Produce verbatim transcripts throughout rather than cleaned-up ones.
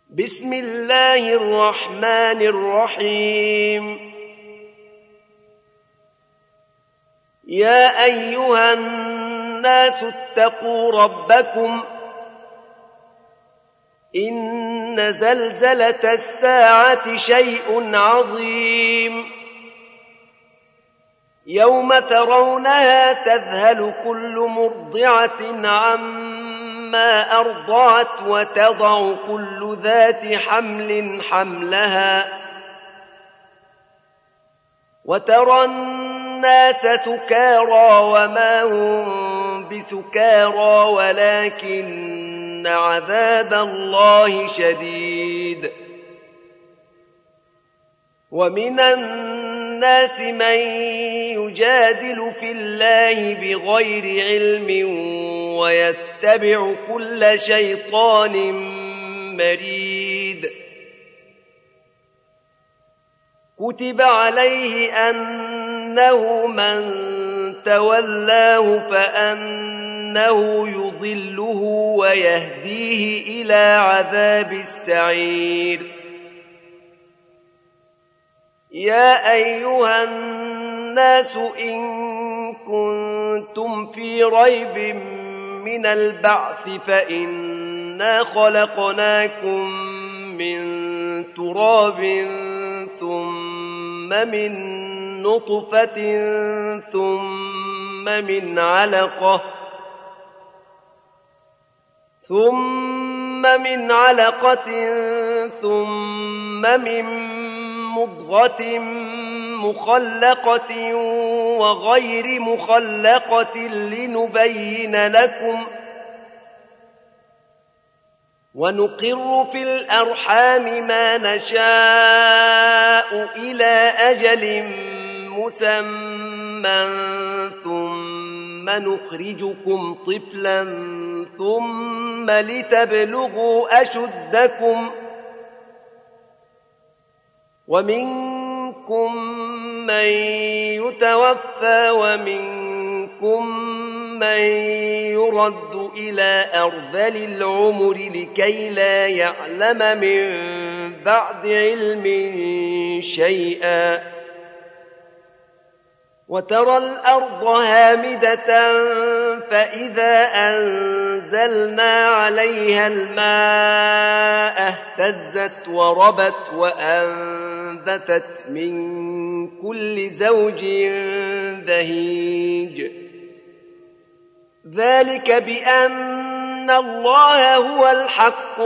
بسم الله الرحمن الرحيم. يا أيها الناس اتقوا ربكم إن زلزلة الساعة شيء عظيم يوم ترونها تذهل كل مرضعة عما أرضعت وتضع كل ذات حمل حملها وترى الناس سكارى وما هم بسكارى ولكن عذاب الله شديد. ومن الناس من يجادل في الله بغير علم ويتبع كل شيطان مريد. كتب عليه أنه من تولاه فأنه يضله ويهديه إلى عذاب السعير. يا أيها الناس إن كنتم في ريب من البعث فإنا خلقناكم من تراب ثم من نطفة ثم من علقة ثم من علقة ثم من مضغة مخلقة وغير مخلقة لنبين لكم ونقر في الأرحام ما نشاء إلى أجل مسمى ثم نخرجكم طفلا ثم لتبلغوا أشدكم ومنكم من يتوفى ومنكم من يرد إلى أرذل العمر لكي لا يعلم من بعد علم شيئا. وترى الأرض هامدة فإذا أنزلنا عليها الماء اهتزت وربت وأنبتت من كل زوج بهيج. ذلك بأن الله هو الحق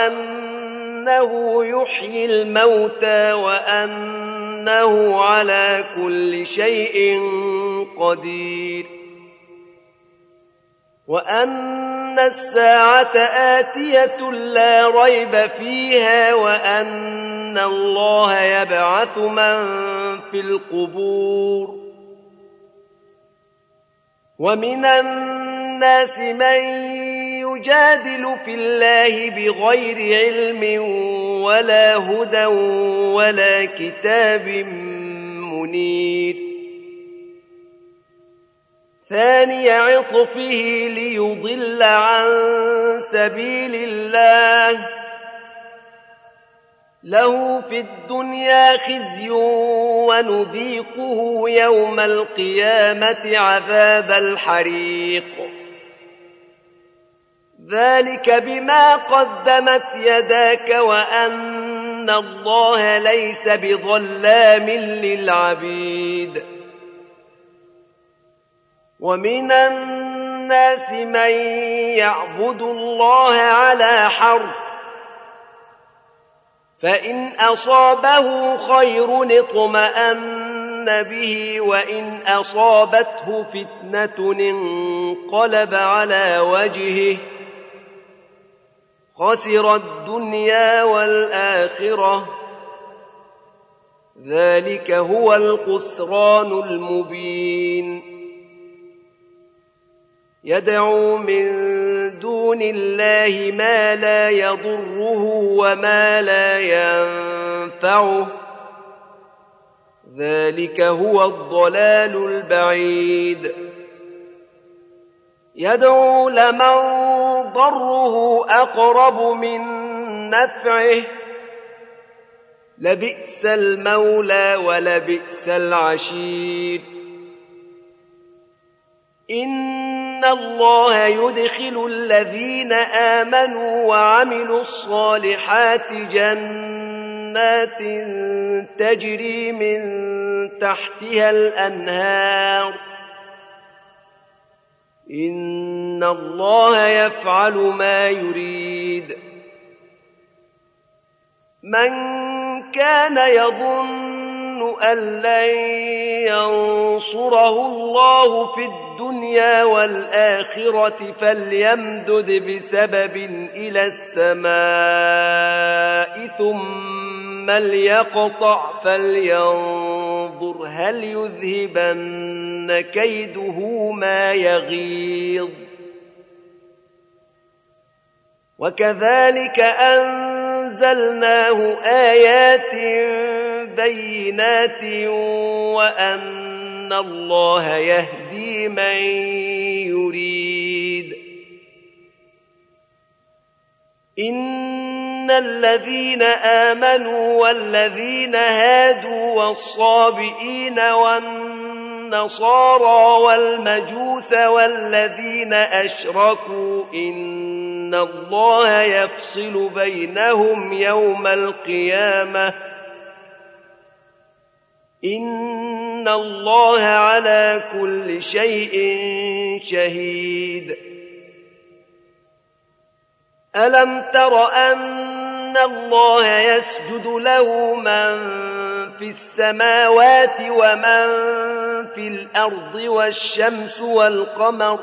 وأنه يحيي الموتى وأنه على كل شيء قدير وأن الساعة آتية لا ريب فيها وأن الله يبعث من في القبور. ومن الناس من يجادل في الله بغير علم ولا هدى ولا كتاب منير. ثاني عطفه ليضل عن سبيل الله له في الدنيا خزي ونذيقه يوم القيامة عذاب الحريق. ذلك بما قدمت يداك وأن الله ليس بظلام للعبيد. ومن الناس من يعبد الله على حرف فإن أصابه خير اطمأن به وإن أصابته فتنة انقلب على وجهه خسر الدنيا والآخرة. ذلك هو الخسران المبين. يدعو من دون الله ما لا يضره وما لا ينفعه. ذلك هو الضلال البعيد. يدعو لمن ضره أقرب من نفعه لبئس المولى ولبئس العشير. إن الله يدخل الذين آمنوا وعملوا الصالحات جنات تجري من تحتها الأنهار إن الله يفعل ما يريد. من كان يظن أن لن ينصره الله في الدنيا والآخرة فليمدد بسبب إلى السماء ثم ليقطع فلينظر هل يذهبن كيده ما يغيظ. وكذلك أنزلناه آيات بينات وأن الله يهدي من يريد. إن الذين آمنوا والذين هادوا والصابئين والنصارى والمجوس والذين أشركوا إن الله يفصل بينهم يوم القيامة إن الله على كل شيء شهيد. ألم تر أن الله يسجد له من في السماوات ومن في الأرض والشمس والقمر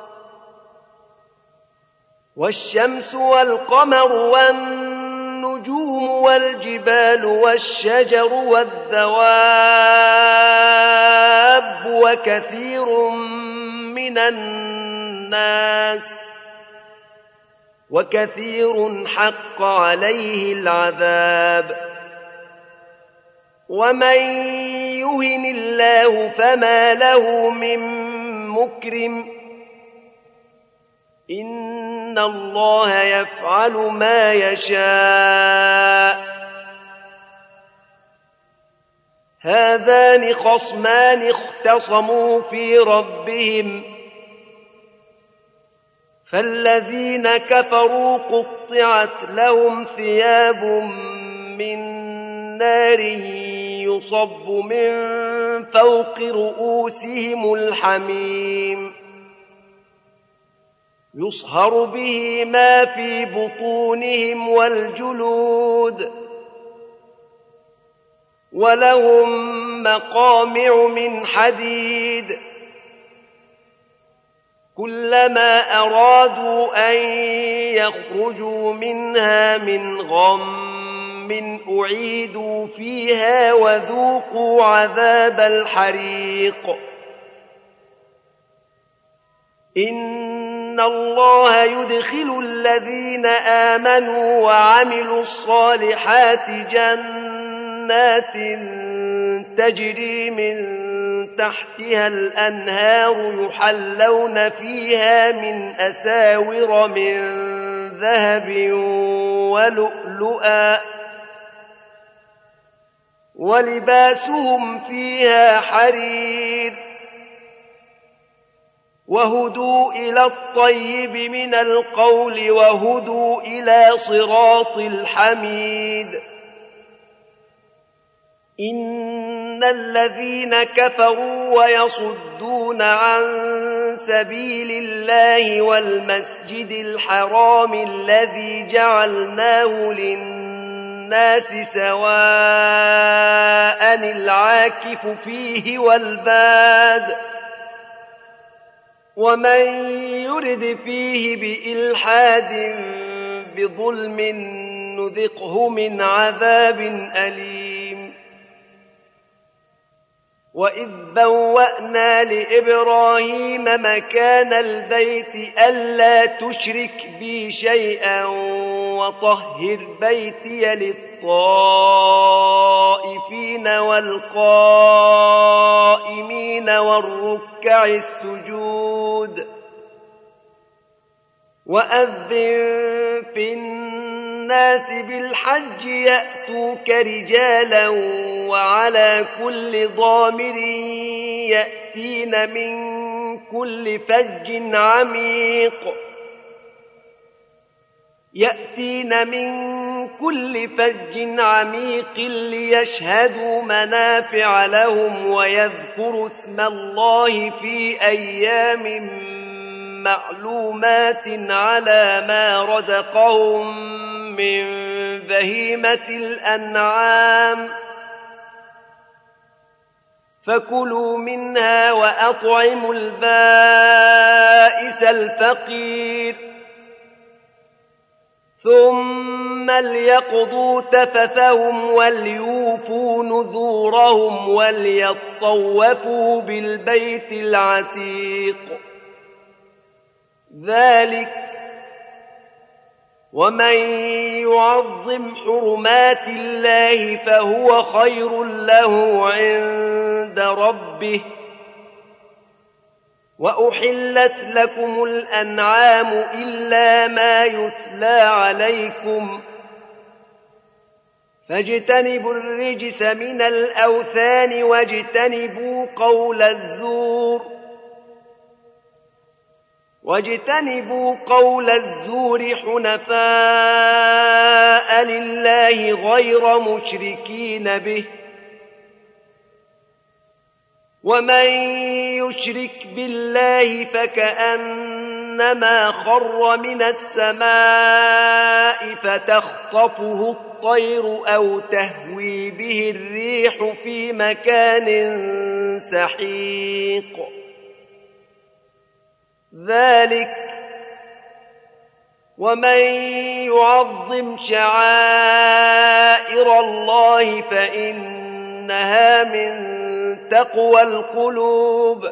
والشمس والقمر والنجوم والجبال والشجر والدواب وكثير من الناس وكثير حق عليه العذاب. ومن يهن الله فما له من مكرم إن الله يفعل ما يشاء. هذان خصمان اختصموا في ربهم فالذين كفروا قطعت لهم ثياب من نار يصب من فوق رؤوسهم الحميم يصهر به ما في بطونهم والجلود ولهم مقامع من حديد كلما أرادوا أن يخرجوا منها من غم أعيدوا فيها وذوقوا عذاب الحريق. إن الله يدخل الذين آمنوا وعملوا الصالحات جنات تجري من تحتها الأنهار يحلون فيها من أساور من ذهب ولؤلؤا ولباسهم فيها حرير وهدوا إلى الطيب من القول وهدوا إلى صراط الحميد. إن الذين كفروا ويصدون عن سبيل الله والمسجد الحرام الذي جعلناه للناس سواء العاكف فيه والباد ومن يرد فيه بإلحاد بظلم نذقه من عذاب أليم. وإذ بوأنا لإبراهيم مكان البيت ألا تشرك بي شيئا وطهر بيتي للطائفين والقائمين والركع السجود وأذن في الناس الناس بالحج يأتوك رجالا وعلى كل ضامر يأتين من كل فج عميق يأتين من كل فج عميق ليشهدوا منافع لهم ويذكروا اسم الله في أيام معلومات على ما رزقهم من بهيمة الأنعام فكلوا منها وأطعموا البائس الفقير ثم ليقضوا تفثهم وليوفوا نذورهم وليطوفوا بالبيت العتيق ذلك ومن يعظم حرمات الله فهو خير له عند ربه وأحلت لكم الأنعام إلا ما يتلى عليكم فاجتنبوا الرجس من الأوثان واجتنبوا قول الزور واجتنبوا قول الزور حنفاء لله غير مشركين به ومن يشرك بالله فكأنما خر من السماء فتخطفه الطير أو تهوي به الريح في مكان سحيق ذلك ومن يعظم شعائر الله فإنها من تقوى القلوب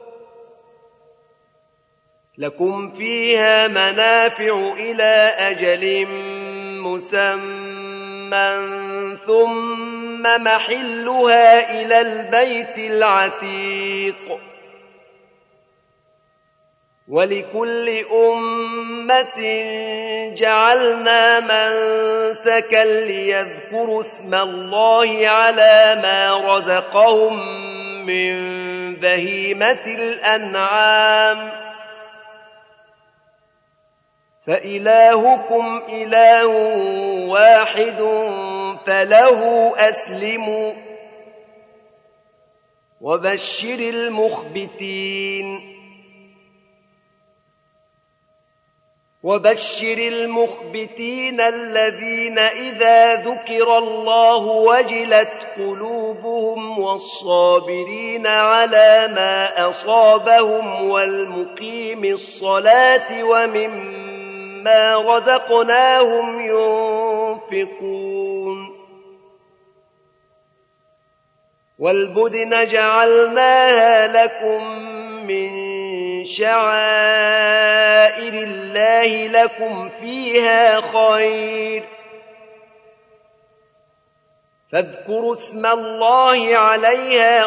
لكم فيها منافع إلى أجل مسمى ثم محلها إلى البيت العتيق ولكل أمة جعلنا منسكا ليذكروا اسم الله على ما رزقهم من بهيمة الأنعام فإلهكم إله واحد فله أسلموا وبشر المخبتين وبشر المخبتين الذين إذا ذكر الله وجلت قلوبهم والصابرين على ما أصابهم والمقيم الصلاة ومما رزقناهم ينفقون والبدن جعلناها لكم من شعائر الله لكم فيها خير فاذكروا اسم الله عليها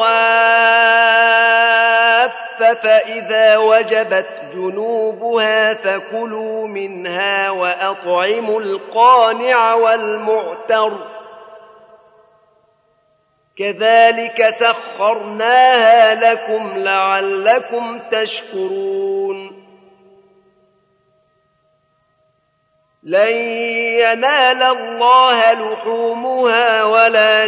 صواف فإذا وجبت جنوبها فكلوا منها وأطعموا القانع والمعتر كذلك سخرناها لكم لعلكم تشكرون لن ينال الله لحومها ولا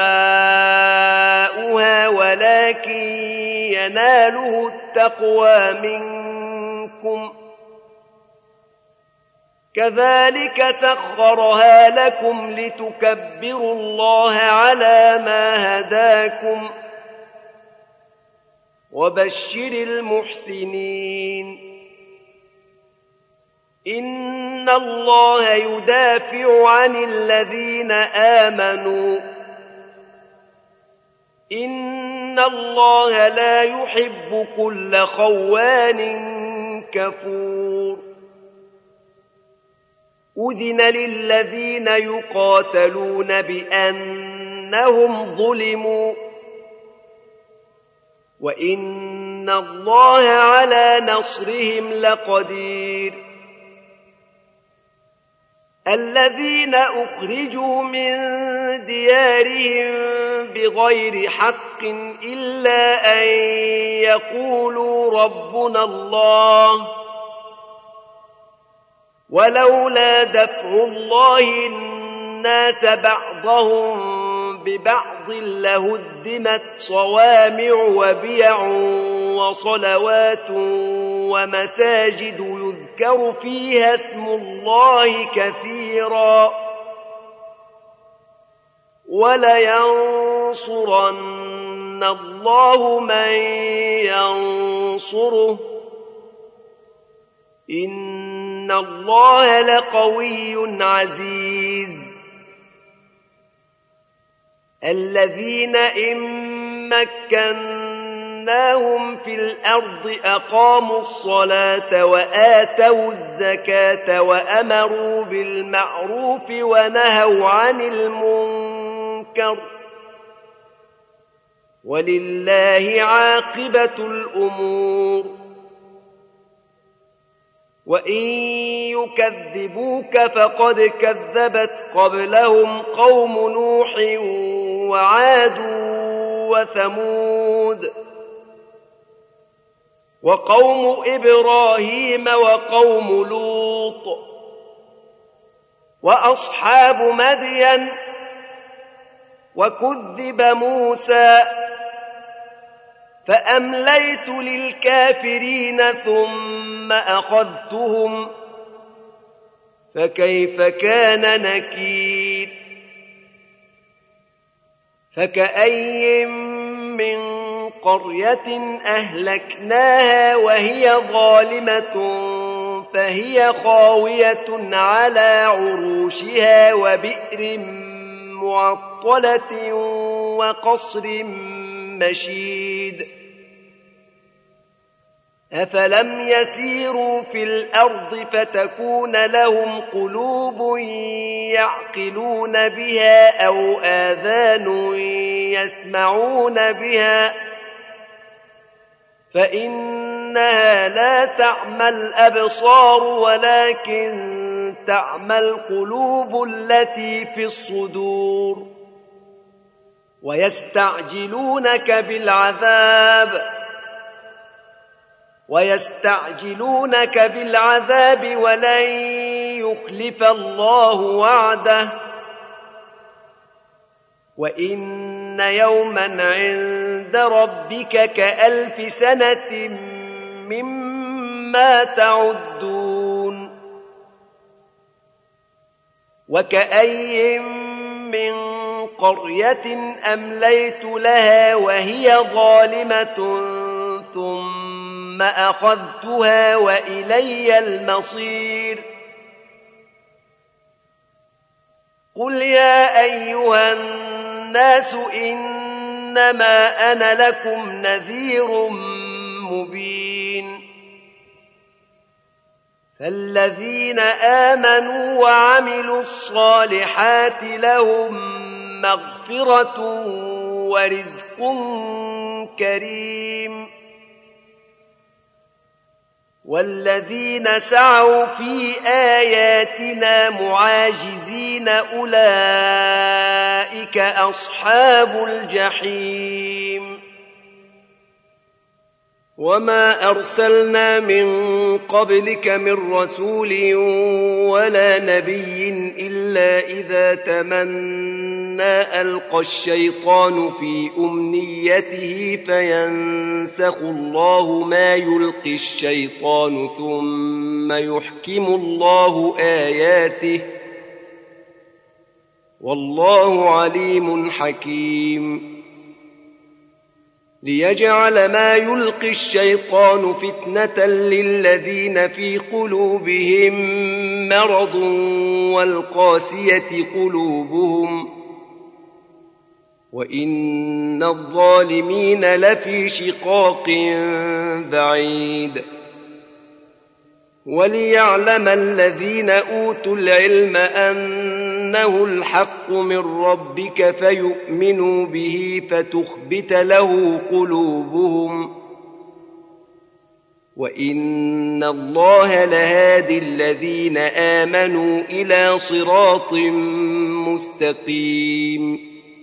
دماؤها ولكن يناله التقوى منكم كذلك سخرها لكم لتكبروا الله على ما هداكم وبشر المحسنين إن الله يدافع عن الذين آمنوا إن الله لا يحب كل خوان كفور أذن للذين يقاتلون بأنهم ظلموا وإن الله على نصرهم لقدير الذين أخرجوا من ديارهم بغير حق إلا أن يقولوا ربنا الله ولولا دفع الله الناس بعضهم ببعض لهدمت صوامع وبيع وصلوات ومساجد يذكر فيها اسم الله كثيرا ولينصرن الله من ينصره إن الله لقوي عزيز الذين إن مكناهم في الأرض أقاموا الصلاة وآتوا الزكاة وأمروا بالمعروف ونهوا عن المنكر ولله عاقبة الأمور وإن يكذبوك فقد كذبت قبلهم قوم نوح وعاد وثمود وقوم إبراهيم وقوم لوط وأصحاب مدين وكذب موسى فأمليت للكافرين ثم أخذتهم فكيف كان نكير فكأي من قرية أهلكناها وهي ظالمة فهي خاوية على عروشها وبئر معطلة وقصر مشيد أفلم يسيروا في الأرض فتكون لهم قلوب يعقلون بها أو آذان يسمعون بها فإنها لا تعمى الأبصار ولكن تعمى القلوب التي في الصدور ويستعجلونك بالعذاب ويستعجلونك بالعذاب ولن يخلف الله وعده وإن يوما عند ربك كألف سنة مما تعدون وكأي من قرية أمليت لها وهي ظالمة ثم أخذتها وإلي المصير قل يا أيها الناس إنما أنا لكم نذير مبين فالذين آمنوا وعملوا الصالحات لهم مغفرة ورزق كريم والذين سعوا في آياتنا معاجزين أولئك أصحاب الجحيم وما أرسلنا من قبلك من رسول ولا نبي إلا إذا تمنى ألقى الشيطان في أمنيته فينسخ الله ما يلقي الشيطان ثم يحكم الله آياته والله عليم حكيم ليجعل ما يلقي الشيطان فتنة للذين في قلوبهم مرض والقاسية قلوبهم وإن الظالمين لفي شقاق بعيد وليعلم الذين أوتوا العلم أنه الحق من ربك فيؤمنوا به فتخبت له قلوبهم وإن الله لهادي الذين آمنوا إلى صراط مستقيم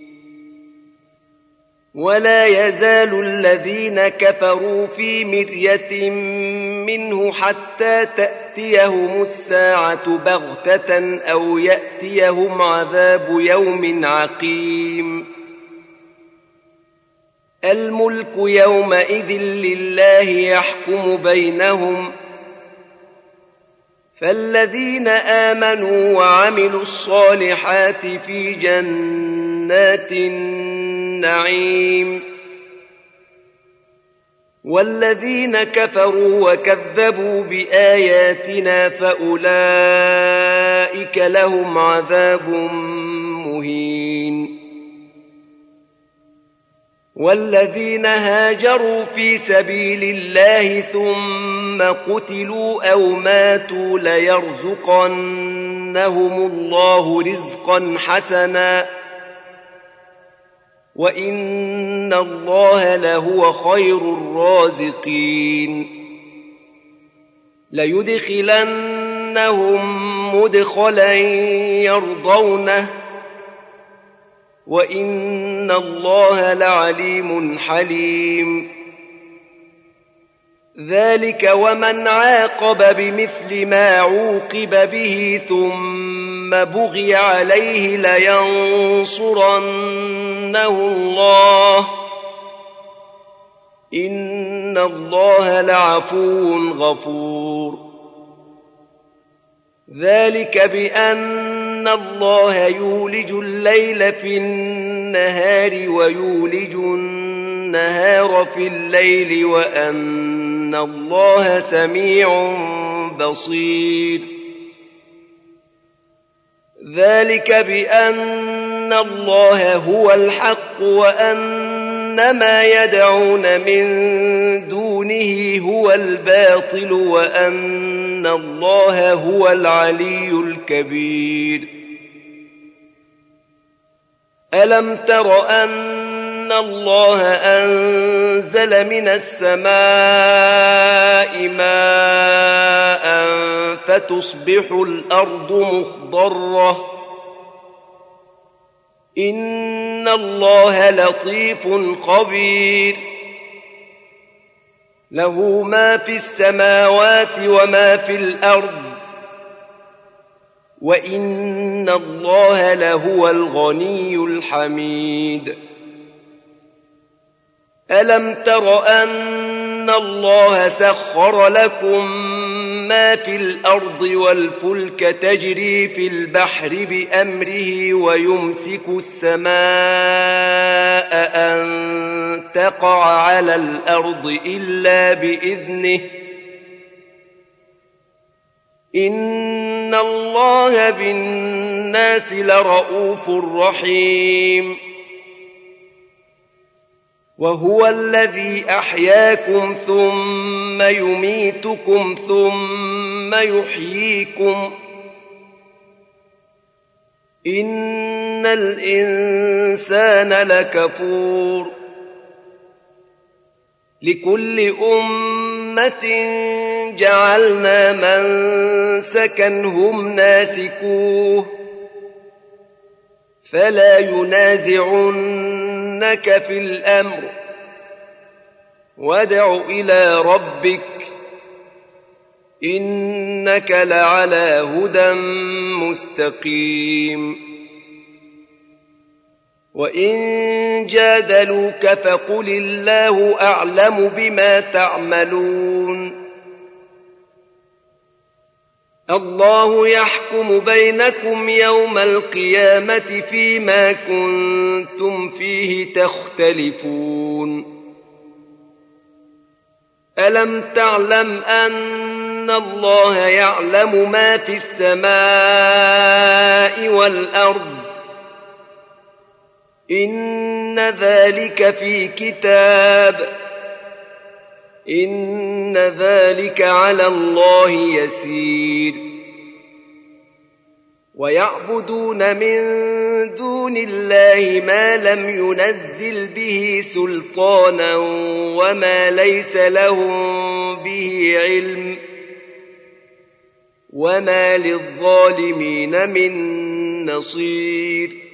ولا يزال الذين كفروا في مرية منه حتى تأتيهم الساعة بغتة أو يأتيهم عذاب يوم عقيم الملك يومئذ لله يحكم بينهم فالذين آمنوا وعملوا الصالحات في جنات النعيم والذين كفروا وكذبوا بآياتنا فأولئك لهم عذاب مهين والذين هاجروا في سبيل الله ثم قتلوا أو ماتوا ليرزقنهم الله رزقا حسنا وإن الله لهو خير الرازقين ليدخلنهم مدخلا يرضونه وإن الله لعليم حليم ذلك ومن عاقب بمثل ما عوقب به ثم بغي عليه لينصرنه الله إن الله لعفو غفور ذلك بأن الله يولج الليل في النهار ويولج النهار في الليل وأن الله سميع بصير ذلك بأن الله هو الحق وأن ما يدعون من دونه هو الباطل وأن الله هو العلي الكبير ألم تر أن الله أنزل من السماء ماء فتصبح الأرض مخضرة إن الله لطيف خبير له ما في السماوات وما في الأرض وإن الله لهو الغني الحميد ألم تر أن الله سخر لكم ما في الأرض والفلك تجري في البحر بأمره ويمسك السماء أن تقع على الأرض إلا بإذنه إن الله بالناس لرؤوف رحيم وهو الذي أحياكم ثم يميتكم ثم يحييكم إن الإنسان لكفور لكل أمة جعلنا منسكا هم ناسكوه فلا ينازعنك في الأمر وادع إلى ربك إنك لعلى هدى مستقيم وإن جادلوك فقل الله أعلم بما تعملون الله يحكم بينكم يوم القيامة فيما كنتم فيه تختلفون ألم تعلم أن الله يعلم ما في السماء والأرض إن ذلك في كتاب إن ذلك على الله يسير ويعبدون من دون الله ما لم ينزل به سلطانا وما ليس لهم به علم وما للظالمين من نصير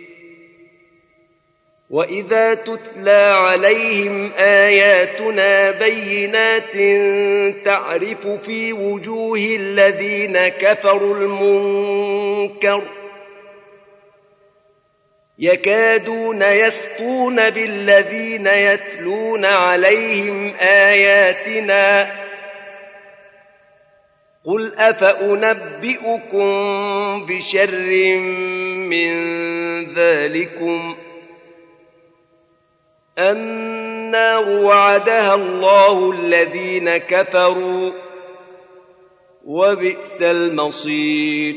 وإذا تتلى عليهم آياتنا بينات تعرف في وجوه الذين كفروا المنكر يكادون يسطون بالذين يتلون عليهم آياتنا قل أفأنبئكم بشر من ذلكم النار وعدها الله الذين كفروا وبئس المصير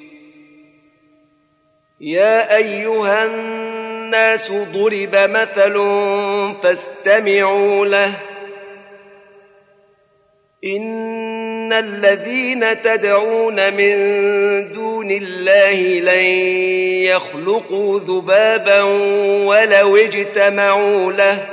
يا أيها الناس ضرب مثل فاستمعوا له إن الذين تدعون من دون الله لن يخلقوا ذبابا ولو اجتمعوا له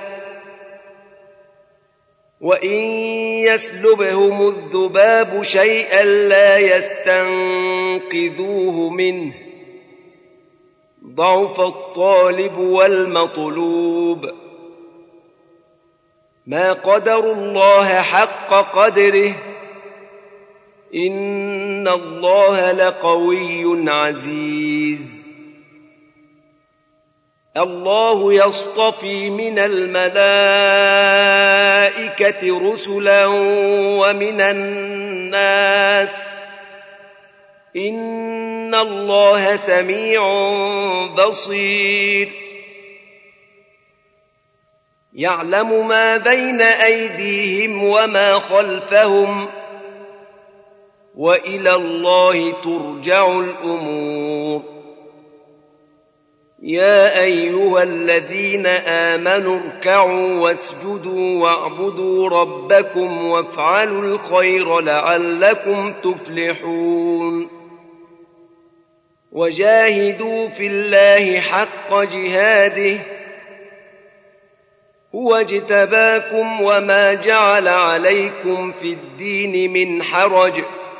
وإن يسلبهم الذباب شيئا لا يستنقذوه منه ضعف الطالب والمطلوب ما قدروا الله حق قدره إن الله لقوي عزيز الله يصطفي من الملائكة رسلا ومن الناس إن الله سميع بصير يعلم ما بين أيديهم وما خلفهم وإلى الله ترجع الأمور يا أيها الذين آمنوا اركعوا واسجدوا واعبدوا ربكم وافعلوا الخير لعلكم تفلحون وجاهدوا في الله حق جهاده هو اجتباكم وما جعل عليكم في الدين من حرج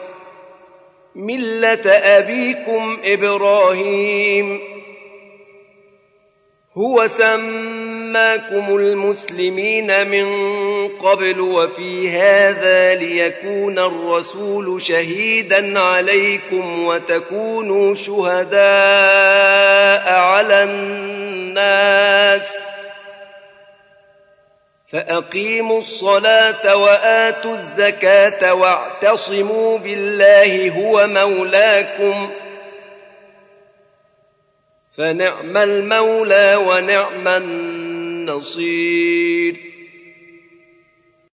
ملة أبيكم إبراهيم هو سماكم المسلمين من قبل وفي هذا ليكون الرسول شهيدا عليكم وتكونوا شهداء على الناس فأقيموا الصلاة وآتوا الزكاة واعتصموا بالله هو مولاكم فنعم المولى ونعم النصير